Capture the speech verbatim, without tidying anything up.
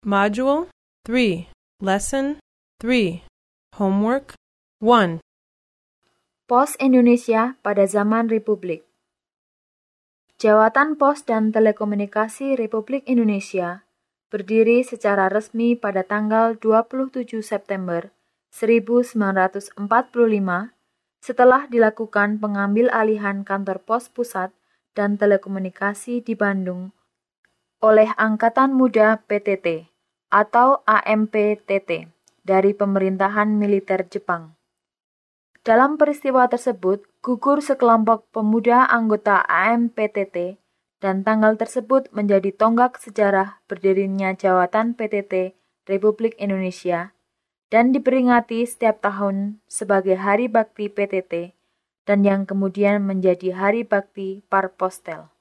Module three, Lesson three, Homework one. Pos Indonesia pada zaman Republik. Jawatan Pos dan Telekomunikasi Republik Indonesia berdiri secara resmi pada tanggal dua puluh tujuh September seribu sembilan ratus empat puluh lima setelah dilakukan pengambil alihan kantor pos pusat dan telekomunikasi di Bandung oleh Angkatan Muda P T T atau A M P T T dari pemerintahan militer Jepang. Dalam peristiwa tersebut, gugur sekelompok pemuda anggota A M P T T dan tanggal tersebut menjadi tonggak sejarah berdirinya Jawatan P T T Republik Indonesia dan diperingati setiap tahun sebagai Hari Bakti P T T dan yang kemudian menjadi Hari Bakti Parpostel.